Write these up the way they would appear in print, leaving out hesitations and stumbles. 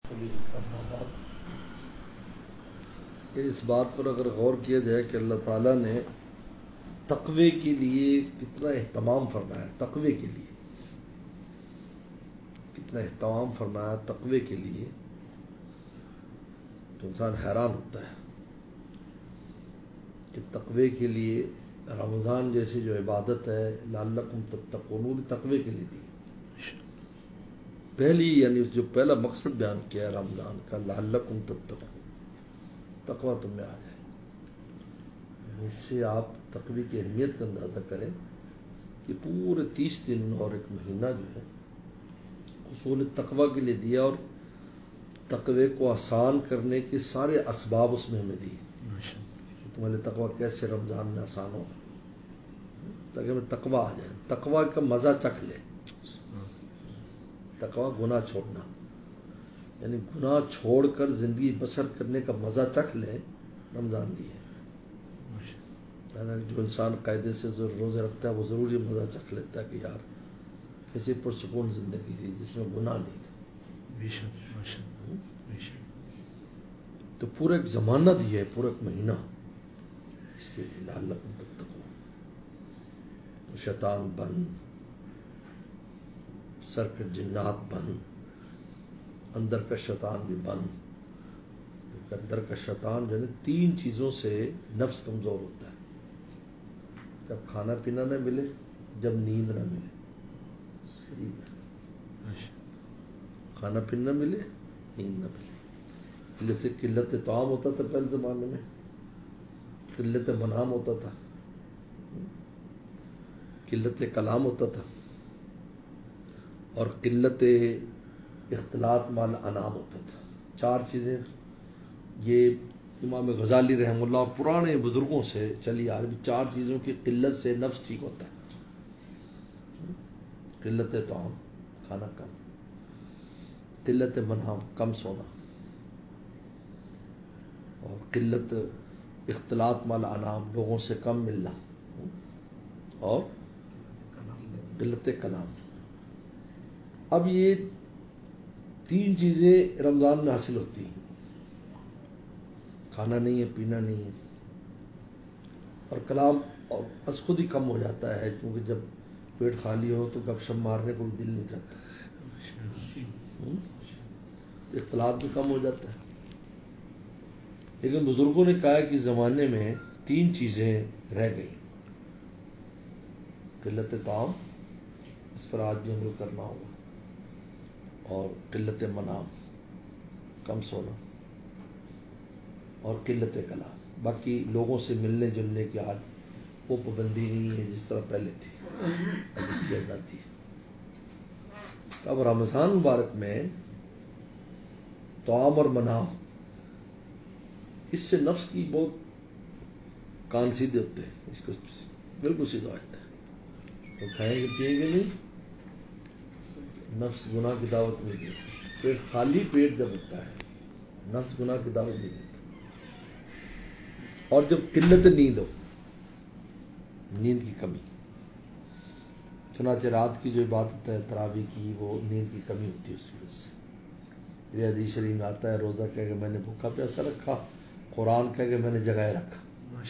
اس بات پر اگر غور کیا جائے کہ اللہ تعالیٰ نے تقوی کے لیے کتنا اہتمام فرمایا، تقوی کے لیے کتنا اہتمام فرمایا تقوی کے لیے، تو انسان حیران ہوتا ہے کہ تقوی کے لیے رمضان جیسی جو عبادت ہے لعلکم تتقون، وہ بھی تقوی کے لیے دی پہلی، یعنی جو پہلا مقصد بیان کیا ہے رمضان کا، لعلکم تتقون، تقوی تم میں آ جائے۔ اس سے آپ تقوی کی اہمیت کا اندازہ کریں کہ پورے 30 دن اور ایک مہینہ جو ہے اصول تقوی کے لیے دیا، اور تقوی کو آسان کرنے کے سارے اسباب اس میں ہمیں دیے۔ تمہارے تقوی کیسے رمضان میں آسان ہو، تاکہ ہمیں تقوی آ جائے، تقوی کا مزہ چکھ لے۔ تقوی گناہ چھوڑنا، یعنی گناہ چھوڑ کر زندگی بسر کرنے کا مزہ چکھ لے، رمضان دی ہے۔ جو انسان قاعدے سے روزے رکھتا ہے وہ ضرور یہ مزہ چکھ لیتا ہے کہ یار کسی پرسکون زندگی تھی جس میں گناہ نہیں تھا۔ تو پورا ایک زمانہ دیا ہے، پورا ایک مہینہ اس کے لیے لعلکم تتقون۔ شیطان بند، سر کے جنات بند، اندر کا شیطان بھی بند۔ اندر کا شیطان جو ہے 3 چیزوں سے نفس کمزور ہوتا ہے، جب کھانا پینا نہ ملے، جب نیند نہ ملے، کھانا پینا نہ ملے، نیند نہ ملے۔ جیسے قلت طعام ہوتا تھا پہلے زمانے میں، قلت منام ہوتا تھا، قلت کلام ہوتا تھا، اور قلت اختلاط مال انام ہوتا تھا۔ 4 چیزیں یہ امام غزالی رحمہ اللہ پرانے بزرگوں سے چلی آ رہی، 4 چیزوں کی قلت سے نفس ٹھیک ہوتا ہے۔ قلت طعام، کھانا کم، قلت منام، کم سونا، اور قلت اختلاط مال انام، لوگوں سے کم ملنا، اور قلت کلام۔ اب یہ 3 چیزیں رمضان میں حاصل ہوتی ہیں، کھانا نہیں ہے، پینا نہیں ہے، اور کلام اور بس خود ہی کم ہو جاتا ہے، کیونکہ جب پیٹ خالی ہو تو گپ شپ مارنے کو دل نہیں چاہتا، اختلاط بھی کم ہو جاتا ہے۔ لیکن بزرگوں نے کہا کہ زمانے میں 3 چیزیں رہ گئی، قلت طعام، اس پر آج بھی عمل کرنا ہوگا، اور قلت منام، کم سونا، اور قلت کلام۔ باقی لوگوں سے ملنے جلنے کی آج وہ پابندی نہیں ہے جس طرح پہلے تھی، اب اس کی آزادی ہے۔ اب رمضان مبارک میں طعام اور منام، اس سے نفس کی بہت کان سیدھے ہوتے ہیں، اس کو بالکل سیدھا ہوتا ہے، تو کھائیں گے پیئیں گے نہیں، نفس گناہ کی دعوت نہیں دیتا۔ پیٹ خالی پیٹ جب ہوتا ہے نفس گناہ کی دعوت نہیں دیتا۔ اور جب قلت نیند ہو، نیند کی کمی، چنانچہ رات کی جو عبادت ہے تراویح کی، وہ نیند کی کمی ہوتی ہے اس وجہ سے۔ یہ حدیث شریف میں آتا ہے روزہ کہہ کہ میں نے بھوکا پیاسا رکھا، قرآن کہہ کہ میں نے جگائے رکھا۔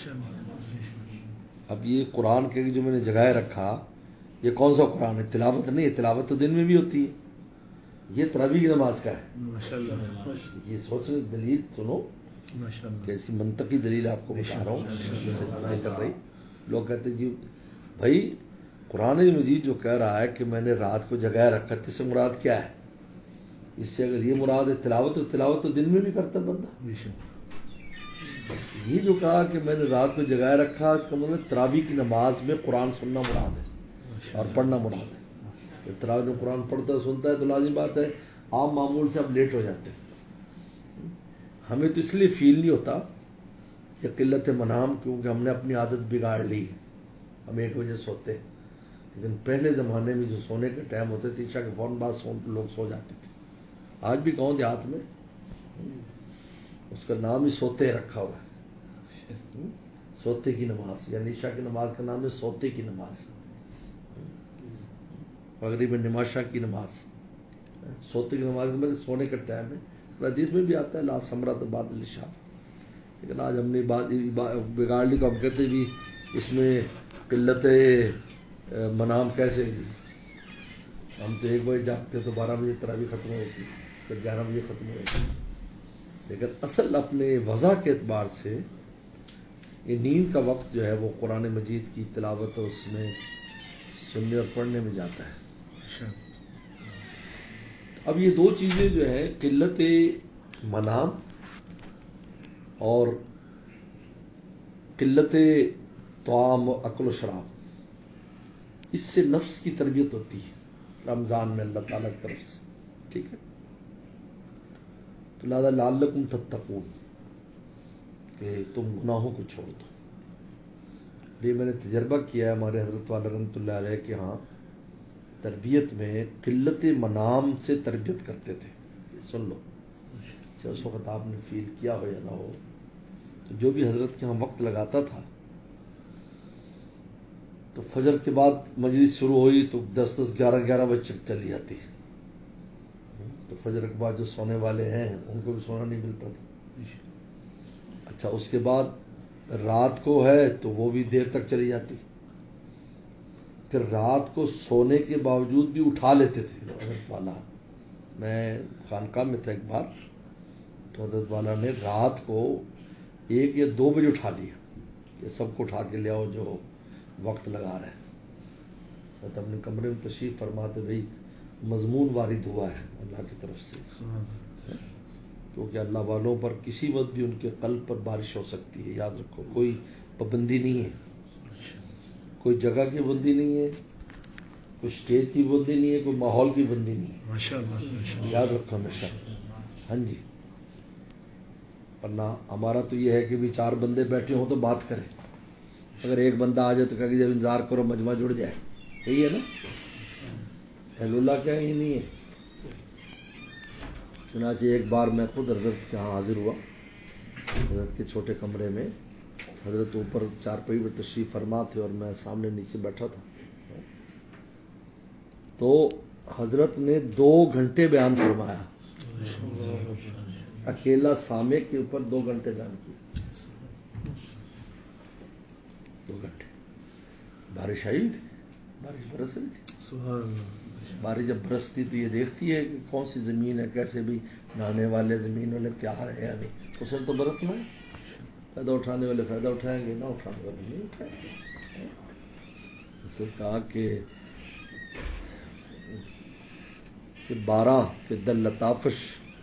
اب یہ قرآن کہہ کہ جو میں نے جگائے رکھا، یہ کون سا قرآن ہے؟ تلاوت نہیں ہے، تلاوت تو دن میں بھی ہوتی ہے، یہ تراویح کی نماز کا ہے۔ یہ سوچنے دلیل سنو، کیسی منطقی دلیل آپ کو بتا رہا ہوں، نہیں کر رہی۔ لوگ کہتے جی بھائی قرآن مجید جو کہہ رہا ہے کہ میں نے رات کو جگائے رکھا، اس سے مراد کیا ہے؟ اس سے اگر یہ مراد ہے تلاوت تو دن میں بھی کرتا بندہ۔ یہ جو کہا کہ میں نے رات کو جگائے رکھا، اس کا مطلب تراویح کی نماز میں قرآن سننا مراد ہے اور پڑھنا مراد ہے۔ جب تراویح میں قرآن پڑھتا ہے سنتا ہے تو لازم بات ہے عام معمول سے اب لیٹ ہو جاتے ہیں۔ ہمیں تو اس لیے فیل نہیں ہوتا کہ قلت منام، کیونکہ ہم نے اپنی عادت بگاڑ لی، ہم 1 بجے سوتے، لیکن پہلے زمانے میں جو سونے کے ٹائم ہوتے تھے عشاء کے فوراً بعد لوگ سو جاتے تھے۔ آج بھی گاؤں دیہات میں اس کا نام ہی سوتے رکھا ہوا ہے، سوتے کی نماز، یعنی عشاء کی نماز کا نام ہے سوتے کی نماز، مغرب میں نماشا کی نماز، سوتے کی نماز میں سونے کا ٹائم ہے۔ حدیث میں بھی آتا ہے لا ثمرۃ بعد الشام، لیکن آج ہم نے بات بگاڑ لی تو ہم کہتے بھی اس میں قلت منام کیسے گی؟ ہم تو 1 بجے جاگتے تو 12 بجے تراویح ختم ہوتی، پھر 11 بجے ختم ہوتی، لیکن اصل اپنے وضع کے اعتبار سے یہ نیند کا وقت جو ہے وہ قرآن مجید کی تلاوت اور اس میں سننے اور پڑھنے میں جاتا ہے۔ اب یہ 2 چیزیں جو ہے قلت منام اور قلت طعام و اکل و شراب، اس سے نفس کی تربیت ہوتی ہے رمضان میں اللہ تعالیٰ کی طرف سے، ٹھیک ہے؟ تو لہذا لعلکم تتقون، کہ تم گناہوں کو چھوڑ دو۔ یہ میں نے تجربہ کیا ہے ہمارے حضرت والا رحمۃ اللہ علیہ کے ہاں تربیت میں قلت منام سے تربیت کرتے تھے۔ سن لو، چاہے اس وقت آپ نے فیل کیا ہو یا نہ ہو، تو جو بھی حضرت کے ہاں وقت لگاتا تھا تو فجر کے بعد مجلس شروع ہوئی تو 10-11 بجے چلی جاتی، تو فجر کے بعد جو سونے والے ہیں ان کو بھی سونا نہیں ملتا تھا۔ اچھا، اس کے بعد رات کو ہے تو وہ بھی دیر تک چلی جاتی، پھر رات کو سونے کے باوجود بھی اٹھا لیتے تھے حضرت والا۔ میں خانقاہ میں تھا ایک بار، تو حضرت والا نے رات کو 1 یا 2 بجے اٹھا لیا کہ سب کو اٹھا کے لے آؤ جو وقت لگا رہے ہیں۔ تو اپنے کمرے میں تشریف فرماتے بھائی مضمون وارد ہوا ہے اللہ کی طرف سے، کیونکہ اللہ والوں پر کسی وقت بھی ان کے قلب پر بارش ہو سکتی ہے، یاد رکھو، کوئی پابندی نہیں ہے، کوئی جگہ کی پابندی نہیں ہے، کوئی اسٹیج کی پابندی نہیں ہے، کوئی ماحول کی پابندی نہیں ہے، ماشاءاللہ یاد رکھو ہمیشہ۔ ہاں جی، ورنہ ہمارا تو یہ ہے کہ بھی 4 بندے بیٹھے ہوں تو بات کریں، اگر ایک بندہ آ جائے تو کہ جب انتظار کرو مجمع جڑ جائے، یہی ہے نا؟ اہل اللہ کیا ہی نہیں ہے۔ چنانچہ ایک بار میں خود حضرت کے ہاں حاضر ہوا، حضرت کے چھوٹے کمرے میں، حضرت اوپر 4 پہی پر تشریف فرما تھے اور میں سامنے نیچے بیٹھا تھا، تو حضرت نے 2 گھنٹے بیان فرمایا، اکیلا سامع کے اوپر 2 گھنٹے بیان کیا، 2 گھنٹے۔ بارش آئی تھی، بارش برس رہی تھی، سبحان اللہ۔ بارش جب برستی تو یہ دیکھتی ہے کہ کون سی زمین ہے، کیسے بھی نہانے والے زمین والے تیار ہے یا نہیں، اس نے تو برسنا ہے، فائدہ اٹھانے والے فائدہ اٹھائیں گے، نہ اٹھانے والے نہیں اٹھائیں گے۔ اس نے کہا کہ 12 کہ دل لطافش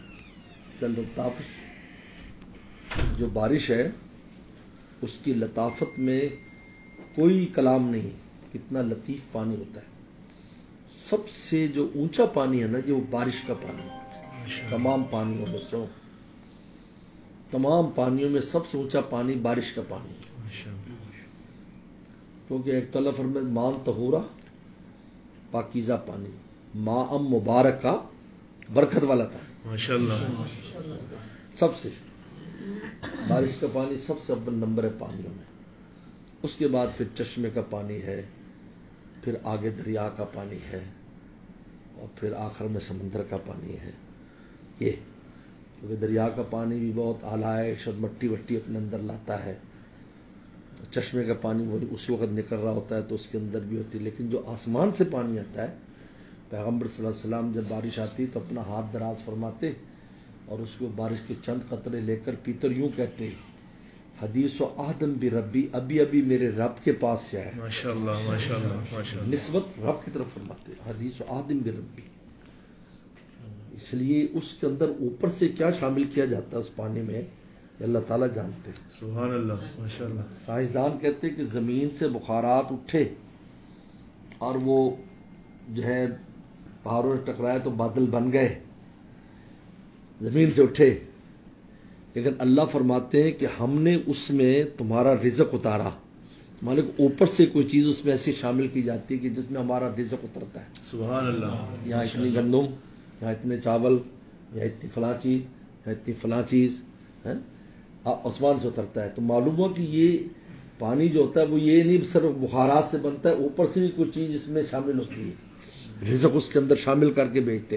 جو بارش ہے اس کی لطافت میں کوئی کلام نہیں، کتنا لطیف پانی ہوتا ہے۔ سب سے جو اونچا پانی ہے نا یہ وہ بارش کا پانی ہے، تمام پانیوں میں سے، تمام پانیوں میں سب سے اونچا پانی بارش کا پانی ہے، کیونکہ ایک تو اللہ فرمائے مان طہورا، پاکیزہ پانی، ماء مبارکہ، برکت والا پانی، ماشاءاللہ، سب سے بارش کا پانی سب سے اول نمبر ہے پانیوں میں۔ اس کے بعد پھر چشمے کا پانی ہے، پھر آگے دریا کا پانی ہے، اور پھر آخر میں سمندر کا پانی ہے۔ یہ کیونکہ دریا کا پانی بھی بہت اعلیٰ ہے، شاید مٹی وٹی اپنے اندر لاتا ہے، چشمے کا پانی وہ اسی وقت نکل رہا ہوتا ہے تو اس کے اندر بھی ہوتی ہے، لیکن جو آسمان سے پانی آتا ہے، پیغمبر صلی اللہ علیہ وسلم جب بارش آتی تو اپنا ہاتھ دراز فرماتے اور اس کو بارش کے چند قطرے لے کر پیتر یوں کہتے حدیث و آدم بھی ربی، ابھی ابھی میرے رب کے پاس سے آئے، ماشاءاللہ ماشاءاللہ ماشاءاللہ، نسبت رب کی طرف فرماتے حدیث و آدم بھی ربی۔ اس لیے اس کے اندر اوپر سے کیا شامل کیا جاتا ہے اس پانی میں اللہ تعالیٰ جانتے ہیں، سبحان اللہ ماشاءاللہ۔ سائنسدان کہتے ہیں کہ زمین سے بخارات اٹھے اور وہ جو ہے پہاڑوں سے ٹکرائے تو بادل بن گئے، زمین سے اٹھے، لیکن اللہ فرماتے ہیں کہ ہم نے اس میں تمہارا رزق اتارا، مالک اوپر سے کوئی چیز اس میں ایسی شامل کی جاتی ہے کہ جس میں ہمارا رزق اترتا ہے، سبحان اللہ۔ یہاں اتنی گندم، یہاں اتنے چاول، یہاں اتنی فلاں چیز، یہاں اتنی فلاں چیز ہے، آسمان سے اترتا ہے۔ تو معلوم ہو کہ یہ پانی جو ہوتا ہے وہ یہ نہیں صرف بخارات سے بنتا ہے، اوپر سے بھی کوئی چیز اس میں شامل ہوتی ہے، رزق اس کے اندر شامل کر کے بیچتے ہیں۔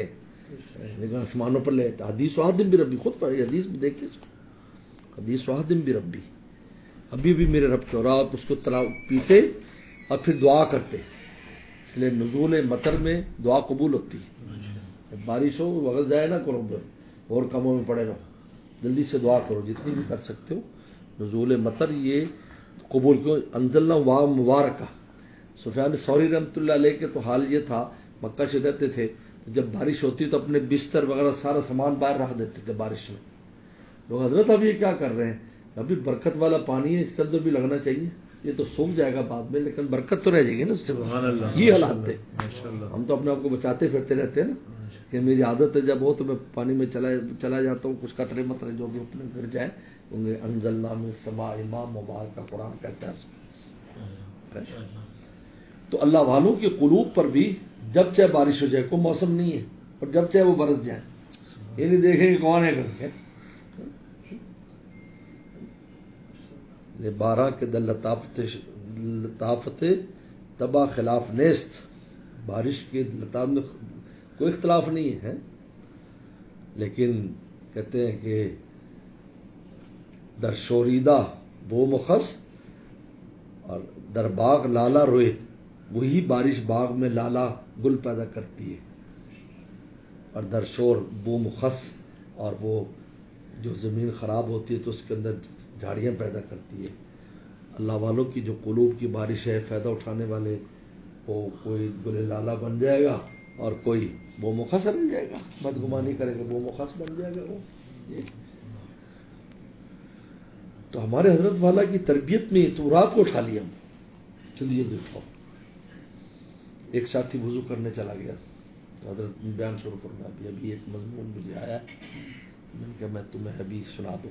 لیکن آسمانوں پر لے حدیث واحدم بھی ربی، خود پڑھی حدیث میں دیکھیے، حدیث واحدم بھی ربی، ابھی بھی میرے رب کے، اور آپ اس کو پیتے اور پھر دعا کرتے، اس لیے نزول مطر میں دعا قبول ہوتی ہے. بارش ہو وقت ضائع نہ کرو، اور کاموں میں پڑے رہو، جلدی سے دعا کرو جتنی بھی کر سکتے ہو. نزول مطر یہ قبول کیوں انزلنا وا مبارکہ. سفیان ثوری رحمۃ اللہ علیہ کے تو حال یہ تھا، مکہ سے رہتے تھے، جب بارش ہوتی تو اپنے بستر وغیرہ سارا سامان باہر رکھ دیتے تھے بارش میں. لوگ حضرت اب یہ کیا کر رہے ہیں، ابھی برکت والا پانی ہے، اس کے اندر بھی لگنا چاہیے، یہ تو سوکھ جائے گا بعد میں لیکن برکت تو رہ جائے گی نا اس سے. یہ حالات تھے. ہم تو اپنے آپ کو بچاتے پھرتے رہتے ہیں نا، کہ میری عادت ہے جب ہو تو میں پانی میں چلا جاتا ہوں، کچھ قطرے مطرے جو بھی اپنے گر جائے. انزلنا من السماء ماء مبارک کا قرآن کہتا ہے. تو اللہ والوں کے قلوب پر بھی جب چاہے بارش ہو جائے، کوئی موسم نہیں ہے، اور جب چاہے وہ برس جائے، یہ نہیں دیکھیں کہ کون ہے کر کے. بارہ کے دل لطافت تبا خلاف نیست، بارش کے لطافت میں کوئی اختلاف نہیں ہے، لیکن کہتے ہیں کہ در شوریدہ بو مخص اور در باغ لالا روئے، وہی بارش باغ میں لالا گل پیدا کرتی ہے، اور در شور بو مخص، اور وہ جو زمین خراب ہوتی ہے تو اس کے اندر جھاڑیاں پیدا کرتی ہے. اللہ والوں کی جو قلوب کی بارش ہے، فائدہ اٹھانے والے، وہ کوئی گل لالا بن جائے گا اور کوئی بو مخص بن جائے گا، بدگمانی کرے گا بو مخص بن جائے گا وہ. تو ہمارے حضرت والا کی تربیت میں تو رات کو اٹھا لیا. چلیے دیکھو، ایک ساتھی وضو کرنے چلا گیا تو حضرت بیان شروع کرنا، ابھی ایک مضمون مجھے آیا، میں نے کہا میں تمہیں ابھی سنا دوں.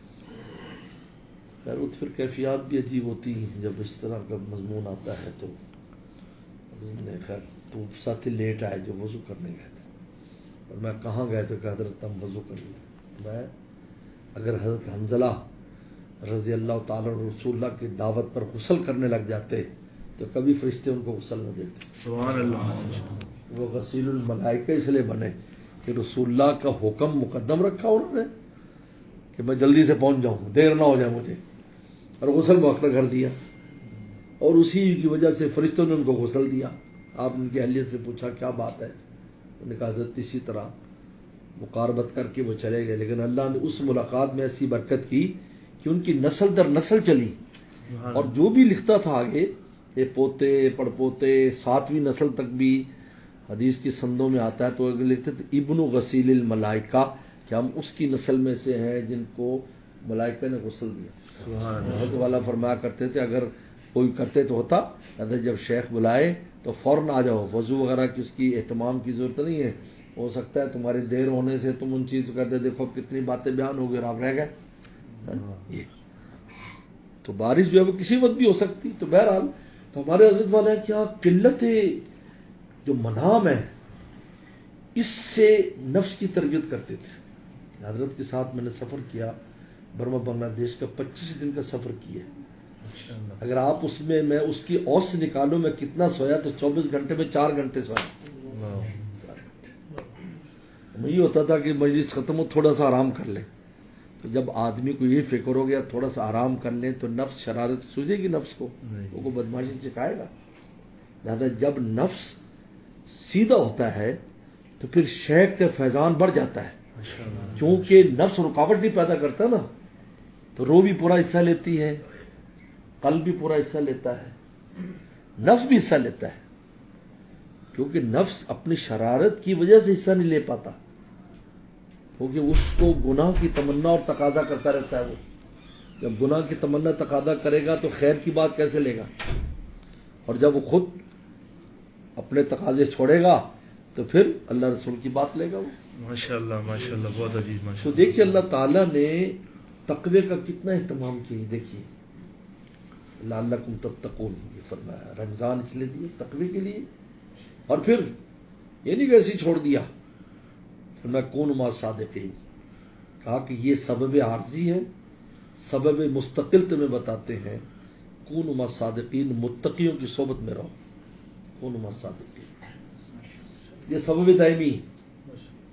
خیر پھر کیفیات بھی عجیب ہوتی ہیں جب اس طرح کا مضمون آتا ہے. تو خیر تو ساتھی لیٹ آئے جو وضو کرنے گئے تھے، اور میں کہاں گئے تو کہ حضرت ہم وضو کر لیں. میں اگر حضرت حنظلہ رضی اللہ تعالی رسول اللہ کی دعوت پر غسل کرنے لگ جاتے تو کبھی فرشتے ان کو غسل نہ دیتے. سبحان اللہ. وہ غسیل الملائکہ اس لیے بنے کہ رسول اللہ کا حکم مقدم رکھا انہوں نے کہ میں جلدی سے پہنچ جاؤں، دیر نہ ہو جائے مجھے، اور غسل مؤخر کر دیا، اور اسی کی وجہ سے فرشتوں نے ان کو غسل دیا. آپ ان کی اہلیت سے پوچھا کیا بات ہے، انہوں نے کہا حضرت اسی طرح مقاربت کر کے وہ چلے گئے، لیکن اللہ نے اس ملاقات میں ایسی برکت کی کہ ان کی نسل در نسل چلی، اور جو بھی لکھتا تھا آگے یہ پوتے پڑ پوتے 7ویں نسل تک بھی حدیث کی سندوں میں آتا ہے. تو لکھتے تھے ابن غسیل الملائکہ، کہ ہم اس کی نسل میں سے ہیں جن کو ملائکہ نے غسل دیا. حضرت والا فرمایا کرتے تھے اگر کوئی کرتے تو ہوتا، اگر جب شیخ بلائے تو فوراً آ جاؤ، وضو وغیرہ کی اس کی اہتمام کی ضرورت نہیں ہے. ہو سکتا ہے تمہاری دیر ہونے سے تم ان چیز کرتے، دیکھو کتنی باتیں بیان ہو گئی اور آپ رہ گئے. تو بارش جو ہے وہ کسی وقت بھی ہو سکتی. تو بہرحال تو ہمارے حضرت والے کیا قلت جو منام ہے اس سے نفس کی تربیت کرتے تھے. حضرت کے ساتھ میں نے سفر کیا برما بنگلہ دیش کا، 25 دن کا سفر کیا. اگر آپ اس میں میں اس کی اوس سے نکالوں میں کتنا سویا تو 24 گھنٹے میں 4 گھنٹے سویا. میں یہ ہوتا تھا کہ مجلس ختم ہو تھوڑا سا آرام کر لیں. تو جب آدمی کو یہ فکر ہو گیا تھوڑا سا آرام کر لیں تو نفس شرارت سوجے گی، نفس کو وہ کو بدماشی سکھائے گا. لہٰذا جب نفس سیدھا ہوتا ہے تو پھر شیخ کا فیضان بڑھ جاتا ہے، چونکہ نفس رکاوٹ نہیں پیدا کرتا نا، تو روح بھی پورا حصہ لیتی ہے، قلب بھی پورا حصہ لیتا ہے، نفس بھی حصہ لیتا ہے، کیونکہ نفس اپنی شرارت کی وجہ سے حصہ نہیں لے پاتا، کیونکہ اس کو گناہ کی تمنا اور تقاضا کرتا رہتا ہے. وہ جب گناہ کی تمنا تقاضا کرے گا تو خیر کی بات کیسے لے گا، اور جب وہ خود اپنے تقاضے چھوڑے گا تو پھر اللہ رسول کی بات لے گا. وہ ماشاءاللہ ماشاءاللہ بہت عجیب. تو دیکھیے اللہ تعالیٰ نے تقوی کا کتنا اہتمام کیا. دیکھیے لعلکم تتقون یہ فرمایا، رمضان اس لیے دیے تقوی کے لیے، اور پھر یہ نہیں کہ ایسے ہی چھوڑ دیا. میں کون ما صادقین کہا کہ یہ سبب عارضی ہے، سبب مستقل تمہیں بتاتے ہیں. کون ما صادقین، متقیوں کی صحبت میں رہو. کون ما صادقین یہ سبب دائمی.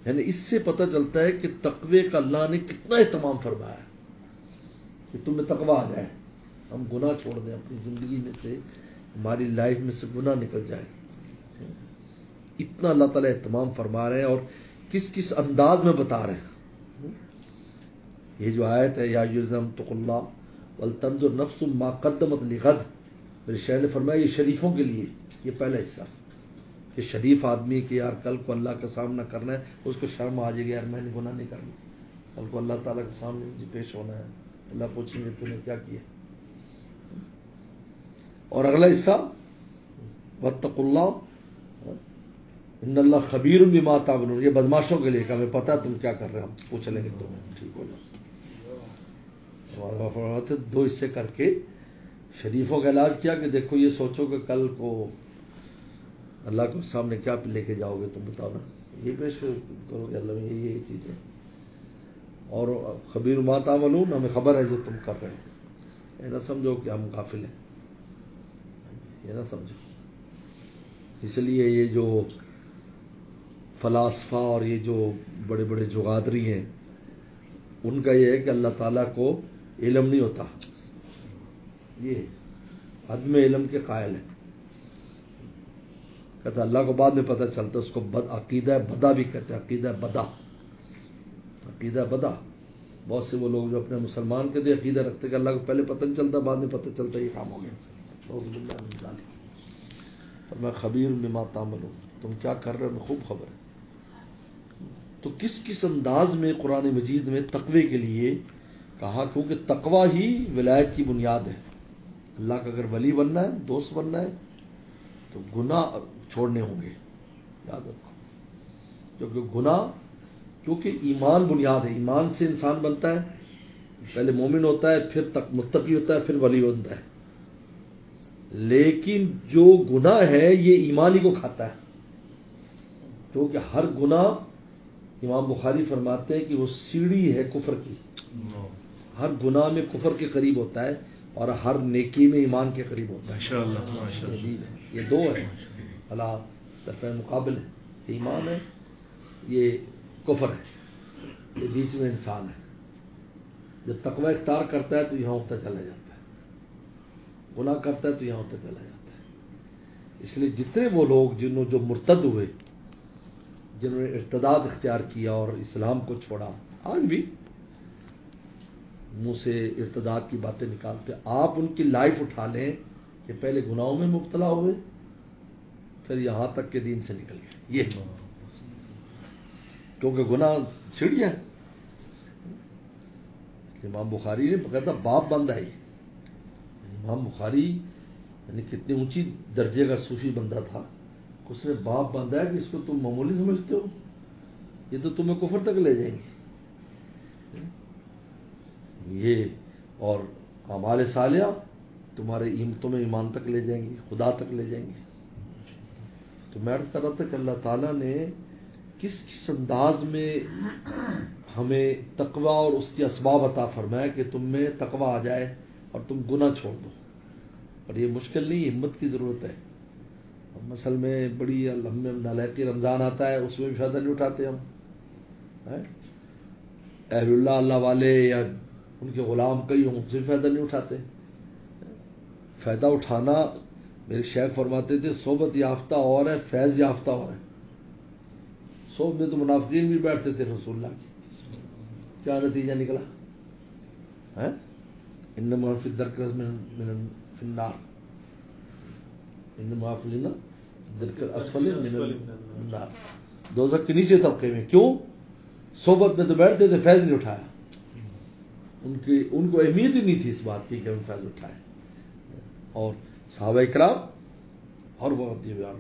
یعنی اس سے پتہ چلتا ہے کہ تقوی کا اللہ نے کتنا اہتمام فرمایا کہ تم میں تقوی آ جائے، ہم گناہ چھوڑ دیں اپنی زندگی میں سے، ہماری لائف میں سے گناہ نکل جائے. اتنا اللہ تعالیٰ اہتمام فرما رہے ہیں اور کس کس انداز میں بتا رہے ہیں. یہ جو آیت ہے یا یلزم تق اللہ ولتنظر نفس ما قدمت لغد، میرے شیخ نے فرمایا یہ شریفوں کے لیے، یہ پہلا حصہ کہ شریف آدمی کہ یار کل کو اللہ کا سامنا کرنا ہے، اس کو شرم آ جائے گی یار میں نے گناہ نہیں کرنا، کل کو اللہ تعالیٰ کے سامنے مجھے پیش ہونا ہے، اللہ پوچھیں گے تو نے کیا کیا. اور اگلا حصہ واتقوا اللہ ان اللہ خبیر بما تعملون، یہ بدماشوں کے لیے کہ ہمیں پتہ ہے تم کیا کر رہے ہو، ہم پوچھ لیں گے تمہیں، ٹھیک ہو جائے. دو حصے کر کے شریفوں کا علاج کیا کہ دیکھو یہ سوچو کہ کل کو اللہ کو سامنے کیا لے کے جاؤ گے، تم بتاؤ نا، یہ پیش کرو گے اللہ میں یہ چیزیں. اور خبیر ما تعملون، ہمیں خبر ہے جو تم کر رہے ہو، یہ نہ سمجھو کہ ہم غافل ہیں، یہ نہ سمجھو. اس لیے یہ جو فلاسفہ اور یہ جو بڑے بڑے جغادری ہیں ان کا یہ ہے کہ اللہ تعالیٰ کو علم نہیں ہوتا، یہ عدم علم کے قائل ہیں. کہتا اللہ کو بعد میں پتہ چلتا، اس کو عقیدہ بدا بھی کہتے ہیں، عقیدہ بدا، عقیدہ بدا. بہت سے وہ لوگ جو اپنے مسلمان کے عقیدہ رکھتے کہ اللہ کو پہلے پتہ نہیں چلتا، بعد میں پتہ چلتا یہ کام ہو گیا. اور میں خبیر بما تعملون، تم کیا کر رہے ہو میں خوب خبر ہے. تو کس کس انداز میں قرآن مجید میں تقوی کے لیے کہا، کیونکہ تقوی ہی ولایت کی بنیاد ہے. اللہ کا اگر ولی بننا ہے، دوست بننا ہے تو گناہ چھوڑنے ہوں گے، یاد رکھو. کیونکہ گناہ، کیونکہ ایمان بنیاد ہے، ایمان سے انسان بنتا ہے، پہلے مومن ہوتا ہے، پھر متقی ہوتا ہے، پھر ولی بنتا ہے. لیکن جو گناہ ہے یہ ایمان ہی کو کھاتا ہے، کیونکہ ہر گناہ، امام بخاری فرماتے ہیں کہ وہ سیڑھی ہے کفر کی. ہر گناہ میں کفر کے قریب ہوتا ہے اور ہر نیکی میں ایمان کے قریب ہوتا ہے. یہ دو ہے، اللہ طرف مقابل ہے، ایمان ہے، یہ کفر ہے، یہ بیچ میں انسان ہے. جب تقوی اختیار کرتا ہے تو یہاں ہوتا چلا جاتا ہے، گناہ کرتا ہے تو یہاں ہوتا چلا جاتا ہے. اس لیے جتنے وہ لوگ جنہوں جو مرتد ہوئے، جنہوں نے ارتداد اختیار کیا اور اسلام کو چھوڑا، آج بھی منہ سے ارتداد کی باتیں نکالتے، آپ ان کی لائف اٹھا لیں کہ پہلے گناہوں میں مبتلا ہوئے، پھر یہاں تک کہ دین سے نکل گئے. یہ کیونکہ گناہ سیڑھیاں ہے. امام بخاری نے باقاعدہ باب بند آئی. امام بخاری یعنی کتنی اونچی درجے کا صوفی بندہ تھا، اس نے باب باندھا ہے کہ اس کو تم معمولی سمجھتے ہو، یہ تو تمہیں کفر تک لے جائیں گے. یہ اور اعمال صالحہ تمہیں ایمان تک لے جائیں گی، خدا تک لے جائیں گے. تو میں عرض کر رہا تھا کہ اللہ تعالیٰ نے کس کس انداز میں ہمیں تقوی اور اس کے اسباب عطا فرمایا کہ تم میں تقوی آ جائے اور تم گناہ چھوڑ دو. اور یہ مشکل نہیں، ہمت کی ضرورت ہے. مسل میں بڑی ہمیں نالائقی رمضان آتا ہے، اس میں بھی فائدہ نہیں اٹھاتے ہم. اہل اللہ، اللہ والے یا ان کے غلام کئی ہوں، ان سے فائدہ نہیں اٹھاتے. فائدہ اٹھانا، میرے شیخ فرماتے تھے صحبت یافتہ اور ہے، فیض یافتہ اور ہے. صحبت میں تو منافقین بھی بیٹھتے تھے رسول اللہ کی، کیا نتیجہ نکلا؟ انما فی الدرک من النار، انما فی الدرک الاسفل من النار، دوزخ کے نیچے طبقے میں. کیوں؟ صحبت میں تو بیٹھتے تھے، فیض نہیں اٹھایا. ان کو اہمیت ہی نہیں تھی اس بات کی کہ ہم فیض اٹھائیں. اور صحابہ کرام اور بہت یہ بیان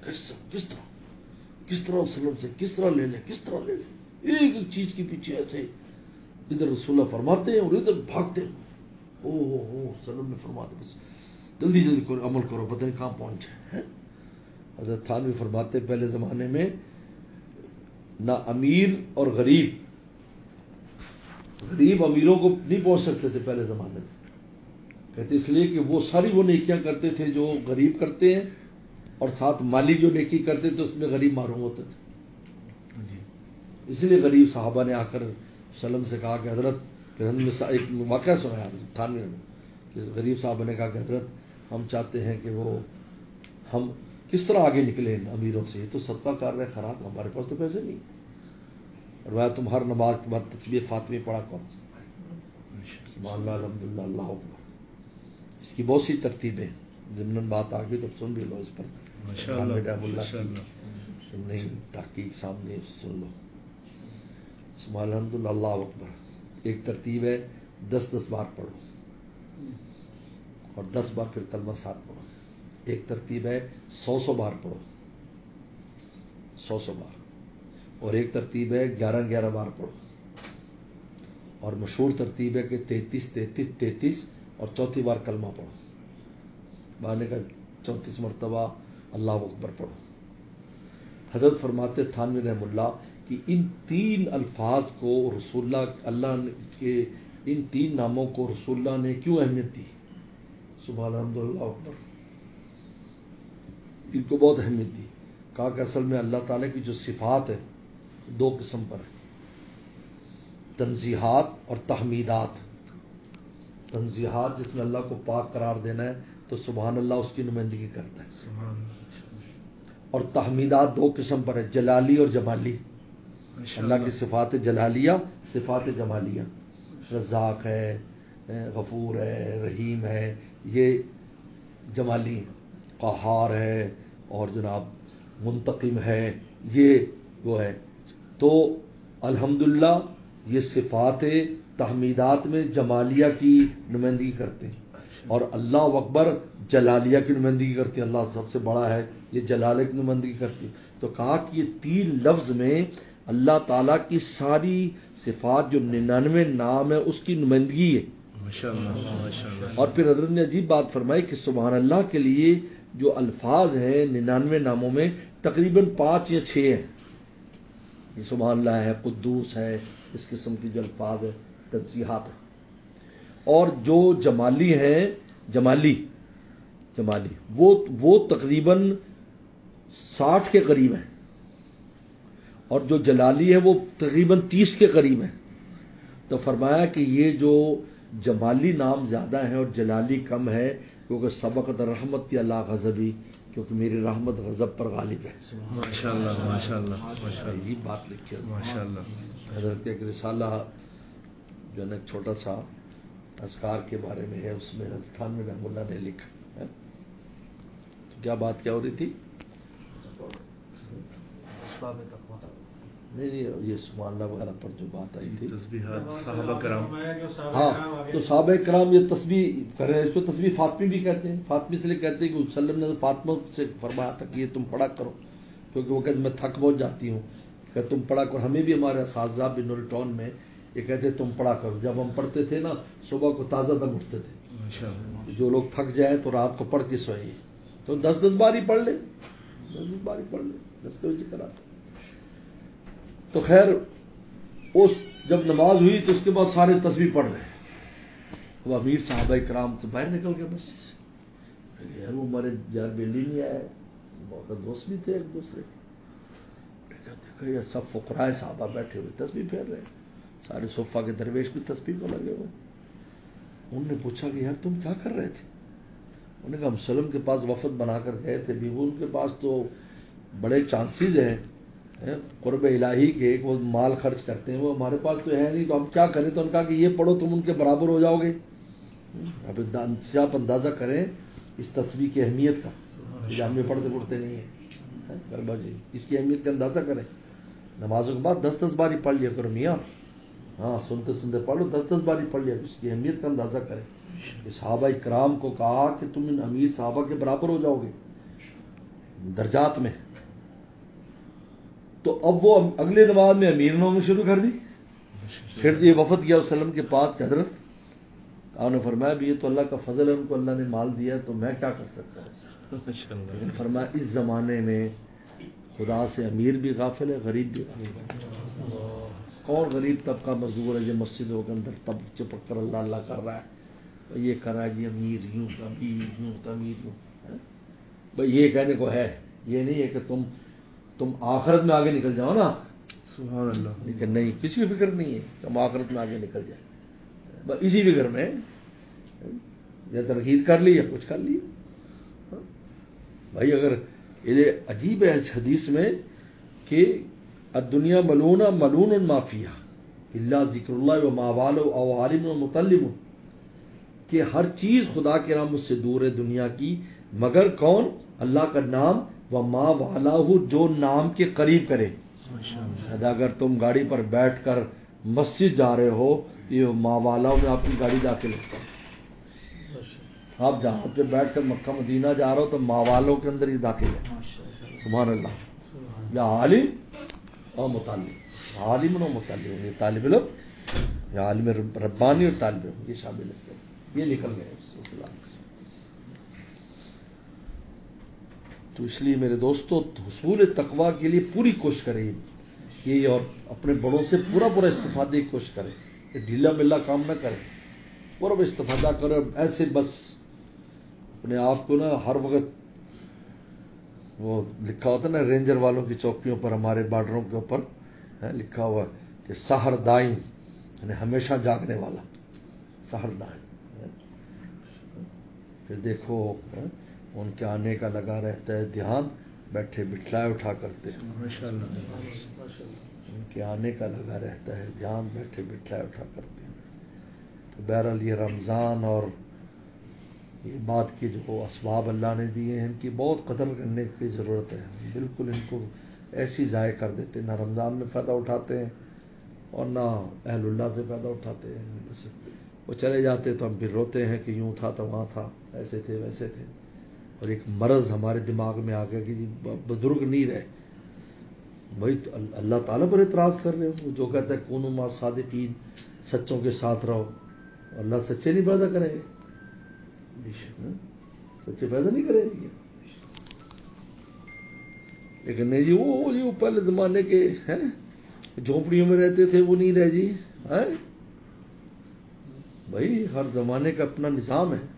کس طرح وسلم سے کس طرح لے لیں، ایک ایک چیز کے پیچھے ایسے ادھر رسول اللہ فرماتے ہیں اور ادھر بھاگتے ہیں. او وسلم نے فرماتے بس جلدی کرو، عمل کرو، پتہ نہیں کہاں پہنچ جائے. حضرت تھانوی فرماتے پہلے زمانے میں نہ امیر اور غریب امیروں کو نہیں پہنچ سکتے تھے پہلے زمانے میں. کہتے اس لیے کہ وہ ساری وہ نیکیاں کرتے تھے جو غریب کرتے ہیں، اور ساتھ مالی جو نیکی کرتے تھے اس میں غریب محروم ہوتے تھے. اس لیے غریب صحابہ نے آ کر وسلم سے کہا کہ حضرت، پھر ہم نے ایک واقعہ سنایا تھانوی میں کہ غریب صاحب نے کہا کہ حضرت ہم چاہتے ہیں کہ وہ ہم کس طرح آگے نکلے ان امیروں سے، یہ تو صدقہ کر رہے خیرات، ہمارے پاس تو پیسے نہیں. اور وہ تم ہر نماز کے بعد تسبیح فاطمی پڑھا کرو. سبحان اللہ الحمدللہ اللہ اکبر. اس کی بہت سی ترتیبیں، ضمن بات آ گئی تو سن بھی لو اس پر. نہیں تحقیق سامنے سن لو. سبحان الحمدللہ اللہ اکبر. ایک ترتیب ہے 10 بار پڑھو اور 10 بار پھر کلمہ ساتھ پڑھو. ایک ترتیب ہے 100 بار پڑھو، 100 بار. اور ایک ترتیب ہے 11 بار پڑھو. اور مشہور ترتیب ہے کہ 33 اور چوتھی بار کلمہ پڑھو. معنی کا 34 مرتبہ اللہ اکبر پڑھو. حضرت فرماتے تھانوی رحم اللہ کہ ان 3 الفاظ کو رسول اللہ کے ان 3 ناموں کو رسول اللہ نے کیوں اہمیت دی؟ سبحان الحمدللہ اکبر. ان کو بہت اہمیت دی. کہا کہ اصل میں اللہ تعالیٰ کی جو صفات ہے 2 قسم پر ہے، تنزیحات اور تحمیدات. تنزیحات جس میں اللہ کو پاک قرار دینا ہے تو سبحان اللہ اس کی نمائندگی کرتا ہے. اور تحمیدات 2 قسم پر ہے، جلالی اور جمالی. اللہ کی صفات جلالیہ، صفات جمالیہ. رزاق ہے، غفور ہے، رحیم ہے، یہ جمالی ہیں. قہار ہے اور جناب منتقم ہے، یہ وہ ہے. تو الحمدللہ یہ صفات تحمیدات میں جمالیہ کی نمائندگی کرتے ہیں اور اللہ اکبر جلالیہ کی نمائندگی کرتی ہے. اللہ سب سے بڑا ہے، یہ جلالہ کی نمائندگی کرتی ہے. تو کہا کہ یہ 3 لفظ میں اللہ تعالیٰ کی ساری صفات جو 99 نام ہے اس کی نمائندگی ہے. اور پھر حضرت نے عجیب بات فرمائی کہ سبحان اللہ کے لیے جو الفاظ ہیں 99 ناموں میں تقریباً 5 یا 6 ہیں. سبحان اللہ ہے، قدوس ہے، اس قسم کی جو الفاظ ہے تنزیحات ہیں. اور جو جمالی ہیں، جمالی وہ تقریباً 60 کے قریب ہیں. اور جو جلالی ہے وہ تقریباً 30 کے قریب ہیں. تو فرمایا کہ یہ جو جمالی نام زیادہ ہیں اور جلالی کم ہے کیونکہ سبقت رحمت اللہ غضبی، کیونکہ میری رحمت غضب پر غالب ہے. ماشاءاللہ ماشاءاللہ یہ بات لکھی ہے ماشاءاللہ. حضرت کے ایک رسالہ جو ہے نا چھوٹا سا اذکار کے بارے میں ہے، اس میں تھانوی رحمہ اللہ نے لکھا ہے. تو کیا بات کیا ہو رہی تھی؟ نہیں یہ سبحان اللہ وغیرہ پر جو بات آئی تھی تسبیحات صحابہ کرام. ہاں تو صحابہ کرام یہ تسبیح کر رہے ہیں، اس کو تسبیح فاطمی بھی کہتے ہیں. فاطمی سے کہتے ہیں کہ وسلم نے فاطمہ سے فرمایا تھا کہ یہ تم پڑھا کرو، کیونکہ وہ کہتے میں تھک بہت جاتی ہوں کہ تم پڑھا کرو. ہمیں بھی ہمارے اساتذہ بنور ٹاؤن میں یہ کہتے تم پڑھا کرو. جب ہم پڑھتے تھے نا صبح کو تازہ دم اٹھتے تھے. جو لوگ تھک جائیں تو رات کو پڑھ کے سوئیں تو 10 بار ہی پڑھ لیں، 10 بار ہی پڑھ لیں، 10 بجے کرا. تو خیر اس جب نماز ہوئی تو اس کے بعد سارے تسبیح پڑھ رہے ہیں. وہ امیر صحابہ کرام سے باہر نکل گئے مسجد سے. یار وہ ہمارے یار بیلی نہیں آئے، بہت دوست بھی تھے ایک دوسرے. دیکھا یہ سب فقراء صحابہ بیٹھے ہوئے تسبیح پھیر رہے ہیں، سارے صفہ کے درویش بھی تسبیح کو لگے ہوئے. انہوں نے پوچھا کہ یار تم کیا کر رہے تھے؟ انہوں نے کہا ہم سلم کے پاس وفد بنا کر گئے تھے بھی. ان کے پاس تو بڑے چانسز ہیں قرب الہی کے، وہ مال خرچ کرتے ہیں، وہ ہمارے پاس تو ہے نہیں، تو ہم کیا کریں؟ تو ان کا کہ یہ پڑھو تم ان کے برابر ہو جاؤ گے. اب آپ اندازہ کریں اس تسبیح کی اہمیت کا، ہمیں پڑھتے نہیں ہیں جی، اس کی اہمیت کا اندازہ کریں. نمازوں کے بعد 10 بار ہی پڑھ لیا کرو میاں. ہاں سنتے سنتے پڑھ لو، 10 بار ہی پڑھ لیا. اس کی اہمیت کا اندازہ کریں. صحابہ کرام کو کہا کہ تم ان امیر صحابہ کے برابر ہو جاؤ گے درجات میں. تو اب وہ اگلے نماز میں امیر نام شروع کر دی. پھر یہ وفد گیا وسلم کے پاس کہ حضرت آپ نے فرمایا بھی یہ تو اللہ کا فضل ہے، ان کو اللہ نے مال دیا تو میں کیا کر سکتا ہوں. لیکن فرمایا اس زمانے میں خدا سے امیر بھی غافل ہے، غریب بھی غافل ہے. کون غریب طبقہ مزدور ہے جو مسجدوں کے اندر تب چپک کر اللہ اللہ کر رہا ہے، یہ کر رہا ہے جی امیر یوں امیر یوں امیر یوں. بھائی یہ کہنے کو ہے، یہ نہیں ہے کہ تم آخرت میں آگے نکل جاؤ نا. سبحان اللہ. لیکن نہیں، کسی کی فکر نہیں ہے کہ ہم آخرت میں آگے نکل جائیں. بس اسی فکر میں یا تنقید کر لی یا کچھ کر لی. بھائی اگر یہ عجیب ہے اس حدیث میں کہ الدنیا ملونہ ملون ما فیہا الا ذکر اللہ و ما والو او عالم و متعلم، کہ ہر چیز خدا کے رحمت سے دور ہے دنیا کی مگر کون؟ اللہ کا نام، و ما والاہ جو نام کے قریب کرے. اگر تم گاڑی پر بیٹھ کر مسجد جا رہے ہو، یہ ما والاہ میں آپ کی گاڑی داخل ہوتا ہے. آپ جہاں پہ بیٹھ کر مکہ مدینہ جا رہے ہو تو ما والوں کے اندر یہ داخل ہے. سبحان اللہ. یا عالم اور متعلم، عالم و متعلم، یہ طالب علم یا عالم ربانی اور طالب علم، یہ شامل ہے. یہ نکل گئے اس سلسلہ. تو اس لیے میرے دوستو حصول تقویٰ کے لیے پوری کوشش کریں یہ، اور اپنے بڑوں سے پورا استفادے کی کوشش کریں کہ ڈھیلا ملا کام نہ کریں، پورا استفادہ کریں. ایسے بس اپنے آپ کو نا ہر وقت وہ لکھا ہوتا ہے نا رینجر والوں کی چوکیوں پر، ہمارے بارڈروں کے اوپر لکھا ہوا کہ سحر دائم، یعنی ہمیشہ جاگنے والا سحر دائم. پھر دیکھو ان کے آنے کا لگا رہتا ہے دھیان، بیٹھے بٹھلائے اٹھا کرتے ہیں. ان کے آنے کا لگا رہتا ہے دھیان، بیٹھے بٹھلائے اٹھا کرتے ہیں. تو بہرحال یہ رمضان اور یہ بات کے جو اسباب اللہ نے دیے ہیں ان کی بہت قدر کرنے کی ضرورت ہے. بالکل ان کو ایسی ضائع کر دیتے، نہ رمضان میں فائدہ اٹھاتے ہیں اور نہ اہل اللہ سے فائدہ اٹھاتے ہیں. وہ چلے جاتے تو ہم پھر روتے ہیں کہ یوں تھا تو وہاں تھا، ایسے تھے ویسے تھے. اور ایک مرض ہمارے دماغ میں آ گیا کہ جی بزرگ نہیں رہے. بھائی اللہ تعالیٰ پر اعتراض کر رہے ہو، جو کہتا ہے کونوا مع الصادقین، سچوں کے ساتھ رہو. اللہ سچے نہیں پیدا کریں گے، سچے پیدا نہیں کریں گے. لیکن نہیں جی وہ پہلے زمانے کے ہیں جھونپڑیوں میں رہتے تھے وہ نہیں رہے جی. بھائی ہر زمانے کا اپنا نظام ہے،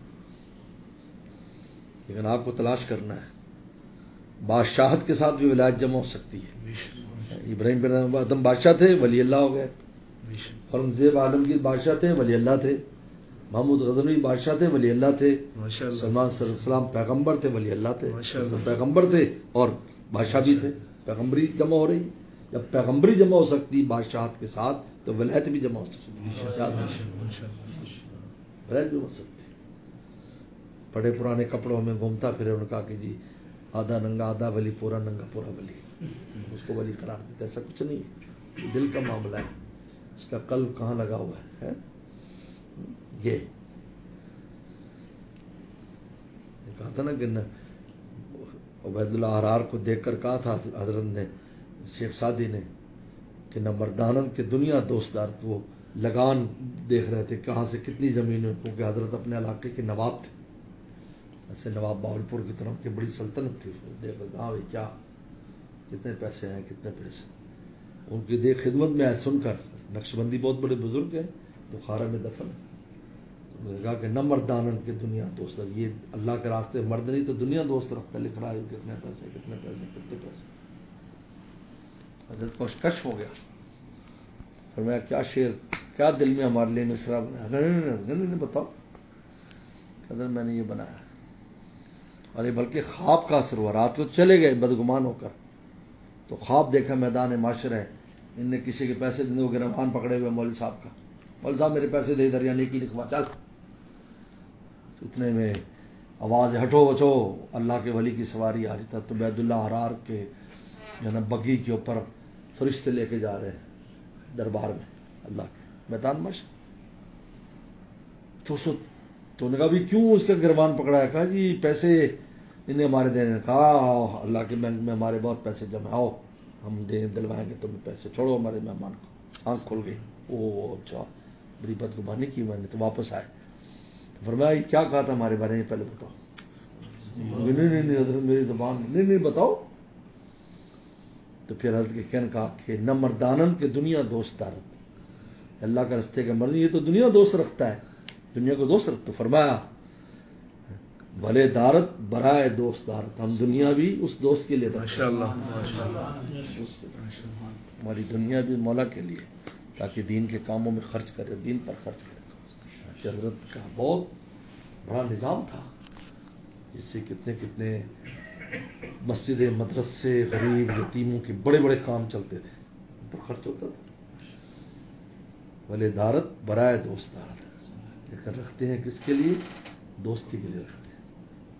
لیکن آپ کو تلاش کرنا ہے. بادشاہت کے ساتھ بھی ولایت جمع ہو سکتی ہے. ابراہیم بن آدم بادشاہ تھے، ولی اللہ ہو گئے. اورنگزیب عالمگیر بادشاہ تھے، ولی اللہ تھے. محمود غزنوی بادشاہ تھے، ولی اللہ تھے. سلمان صلی اللہ علیہ وسلم پیغمبر تھے، ولی اللہ تھے. پیغمبر تھے اور بادشاہ بھی تھے. پیغمبری جمع ہو رہی. جب پیغمبری جمع ہو سکتی بادشاہت کے ساتھ تو ولایت بھی جمع ہو سکتی. ولایت بھی ہو سکتی. بڑے پرانے کپڑوں میں گھومتا پھرے، انہوں نے کہا کہ جی آدھا ننگا آدھا ولی، پورا ننگا پورا ولی. اس کو ولی قرار دیتے. ایسا کچھ نہیں، دل کا معاملہ ہے. اس کا قلب کہاں لگا ہوا ہے. یہ کہا تھا نا کہ عبید اللہ احرار کو دیکھ کر کہا تھا حضرت نے، شیخ سعدی نے، کہ نہ مردانن کے دنیا دوستدار. وہ لگان دیکھ رہے تھے کہاں سے کتنی زمینیں، کیونکہ حضرت اپنے علاقے کے نواب تھے. ایسے نواب باولپور کی طرف کی بڑی سلطنت تھی. دیکھ ہاں بھائی کیا کتنے پیسے ہیں، کتنے پیسے. ان کی دیکھ خدمت میں سن کر، نقشبندی بہت بڑے بزرگ ہیں، بخارا میں دفن ہے. انہوں نے کہا کہ نہ مردانن کے دنیا دوست، یہ اللہ کے راستے مرد نہیں تو دنیا دوست رکھتا. لکھ رہا ہے کتنے پیسے کتنے پیسے کتنے پیسے. حضرت کو کشف ہو گیا. فرمایا کیا شعر، کیا دل میں ہمارے لیے مصرع بنایا. نہیں بتاؤ. حضرت میں نے یہ بنایا. اور یہ بلکہ خواب کا اثر ہوا. رات کو چلے گئے بدگمان ہو کر تو خواب دیکھا میدان معاشر ہے، ان نے کسی کے پیسے دینے کو گرفان پکڑے ہوئے مولوی صاحب کا. مولوی صاحب میرے پیسے دے ادھر، یعنی کی لکھوا چل. اتنے میں آواز ہٹو بچو، اللہ کے ولی کی سواری آ رہی تھا. تو عبید اللہ احرار کے بگی کے اوپر فرشتے لے کے جا رہے ہیں دربار میں اللہ کے میدان معاشر. تو نے کہا بھی کیوں اس کا گربان پکڑا ہے. کہا جی پیسے انہیں ہمارے دینے. کہا اللہ کے بینک میں ہمارے بہت پیسے جمع، آؤ ہم دلوائیں گے تمہیں پیسے. چھوڑو ہمارے مہمان کو. آنکھ کھل گئی. او اچھا بڑی بدگمانی کی میں نے. تو واپس آئے. فرمایا کیا کہا تھا ہمارے بارے میں پہلے بتاؤ. نہیں حضرت میری زبان نہیں بتاؤ. تو پھر حضرت کے کہنے کہا کہ نہ مردانن کے دنیا دوست دارت، اللہ کا رستے کا مرد یہ تو دنیا دوست رکھتا ہے، دنیا کو دوست رکھتا. فرمایا بھلے دارت برائے دوست دارت، ہم دنیا بھی اس دوست کے لیے ماشاء اللہ ماشاء اللہ ہماری دنیا بھی مولا کے لیے، تاکہ دین کے کاموں میں خرچ کرے، دین پر خرچ کرے۔ کہ حضرت کا بہت بڑا نظام تھا، جس سے کتنے کتنے مسجد مدرسے غریب یتیموں کے بڑے بڑے کام چلتے تھے، ان پر خرچ ہوتا تھا۔ بھلے دارت برائے دوست دارت، لیکن رکھتے ہیں کس کے لیے؟ دوستی کے لیے رکھتے ہیں۔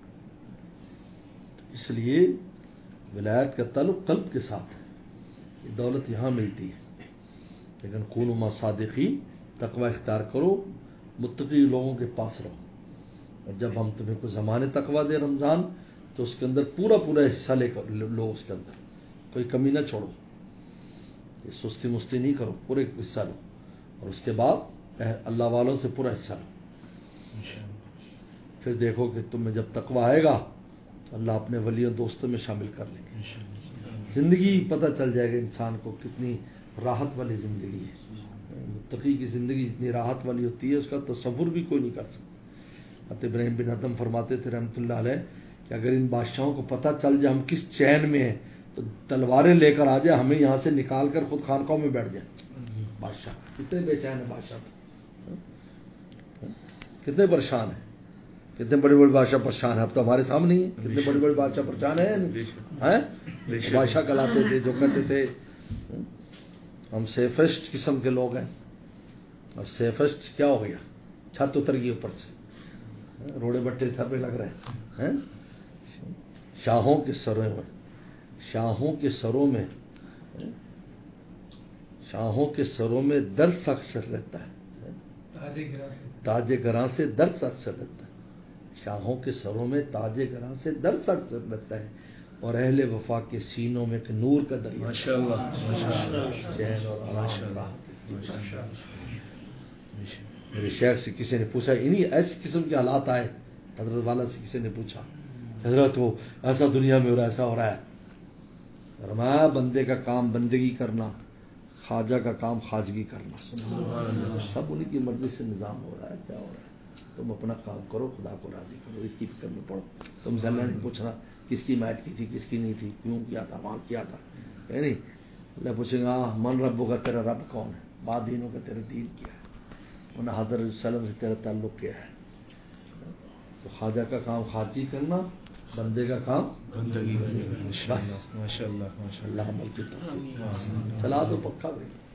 اس لیے ولایت کا تعلق قلب کے ساتھ ہے، یہ دولت یہاں ملتی ہے، لیکن کونوا مع صادقین، تقوی اختیار کرو، متقی لوگوں کے پاس رہو۔ اور جب ہم تمہیں کوئی زمانے تقوی دے رمضان، تو اس کے اندر پورا پورا حصہ لے کر لو، اس کے اندر کوئی کمی نہ چھوڑو، یہ سستی مستی نہیں کرو، پورے حصہ لو، اور اس کے بعد اللہ والوں سے پورا حصہ لو۔ پھر دیکھو کہ تمہیں جب تقوی آئے گا تو اللہ اپنے ولی اور دوستوں میں شامل کر لیں گے، زندگی پتہ چل جائے گا انسان کو کتنی راحت والی زندگی ہے۔ متقی کی زندگی جتنی راحت والی ہوتی ہے اس کا تصور بھی کوئی نہیں کر سکتا۔ حضرت ابراہیم بن ادم فرماتے تھے رحمۃ اللہ علیہ کہ اگر ان بادشاہوں کو پتہ چل جائے ہم کس چین میں ہیں تو تلواریں لے کر آ جائے، ہمیں یہاں سے نکال کر خود خانقاہوں میں بیٹھ جائیں۔ بادشاہ کتنے بے چین ہیں، بادشاہ کتنے پریشان ہیں، کتنے بڑے بڑے بادشاہ پریشان ہیں، اب تو ہمارے سامنے ہی ہیں، کتنے بڑے بڑے بادشاہ پریشان ہیں۔ بادشاہ کہلاتے تھے جو کہتے تھے ہم سیفسٹ قسم کے لوگ ہیں، اور سیفسٹ کیا ہو گیا، چھت اتر گئی اوپر سے، روڑے بٹے سر پہ لگ رہے ہیں۔ شاہوں کے سروں میں، شاہوں کے سروں میں، شاہوں کے سروں میں درس اکثر رہتا ہے، تاج گراں سے درس اکثر رہتا ہے۔ شاہوں کے سروں میں تاج گراں سے درس اکثر رہتا ہے، اور اہل وفا کے سینوں میں ایک نور کا دریا۔ ماشاء اللہ چین اور آرام۔ میرے شیخ سے کسی نے پوچھا، انہی ایسی قسم کے حالات آئے، حضرت والا سے کسی نے پوچھا، حضرت وہ ایسا دنیا میں ہو رہا ہے، ایسا ہو رہا ہے۔ فرمایا بندے کا کام بندگی کرنا، خواجہ کا کام خواجگی کرنا، سب انہی کی مرضی سے نظام ہو رہا ہے، کیا ہو رہا ہے۔ تم اپنا کام کرو، خدا کو راضی کرو، اس کی فکر میں پڑو۔ تم سے اللہ نہیں پوچھنا کس کی میت کی تھی، کس کی نہیں تھی، کیوں کیا تھا، وہاں کیا تھا، ہے نہیں۔ اللہ پوچھے گا من ربو کا، تیرا رب کون ہے، بعد دینوں کا تیرا دین کیا ہے، انہیں حضرت وسلم سے تیرا تعلق کیا ہے۔ تو خواجہ کا کام خواجگی کرنا، بندے کا کام بندگی۔ ماشاء اللہ ماشاء اللہ اللہ عمل کی توفیق۔ چلا دو پکا بھائی۔